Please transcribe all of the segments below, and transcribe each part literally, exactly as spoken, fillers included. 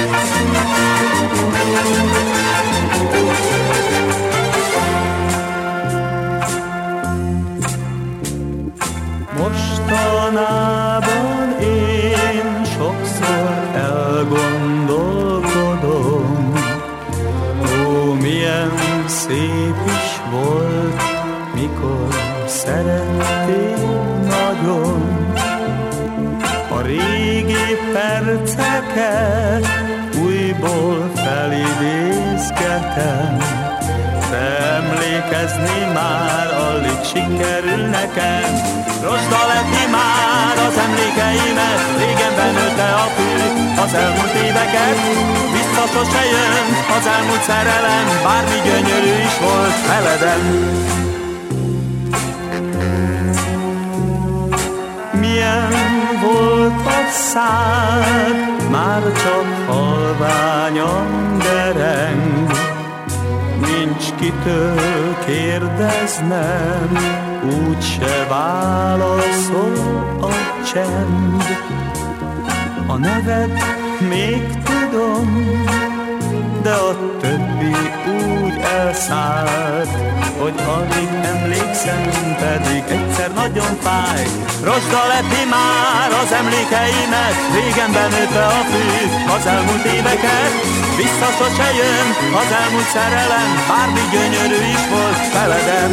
Mostanában én sokszor elgondolkodom, ó, milyen szép is volt, mikor szerettél nagyon. A régi perceket újból felidézgetem, de emlékezni már alig sikerül nekem. Rosda leti már az emlékeimet, régen benőtte a fű az elmúlt éveket. Vissza sose jön az elmúlt szerelem, bármi gyönyörű is volt veleden. Milyen volt a szád, már csak halványan dereng, nincs kitől kérdeznem, úgyse válaszol a csend. A neved még tudom, de a többi úgy elszállt, hogy alig emlékszem, pedig egyszer nagyon fáj. Rosda leti már az emlékeimet, régen benőtte a fű az elmúlt éveket. Vissza sose jön az elmúlt szerelem, bármi gyönyörű is volt veleden.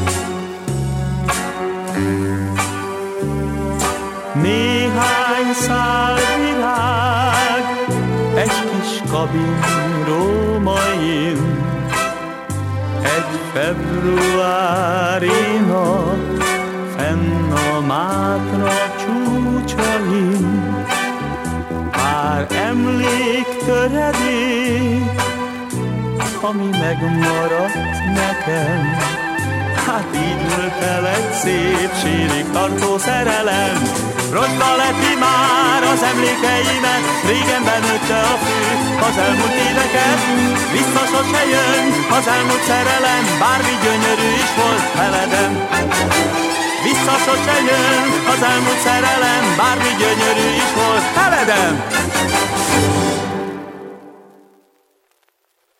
Néhány szál virág egy kis kabin rómain, egy februári nap fenn a Mátra csúcsain. Pár emlék töredék, ami megmaradt nekem, hát így volt el egy szép sírig tartó szerelem. Rosda leti már az emlékeimet, régen benőtte a fű az elmúlt éveket. Vissza sose jön az elmúlt szerelem, bármi gyönyörű is volt veleden. Vissza sose jön az elmúlt szerelem, bármi gyönyörű is volt veleden.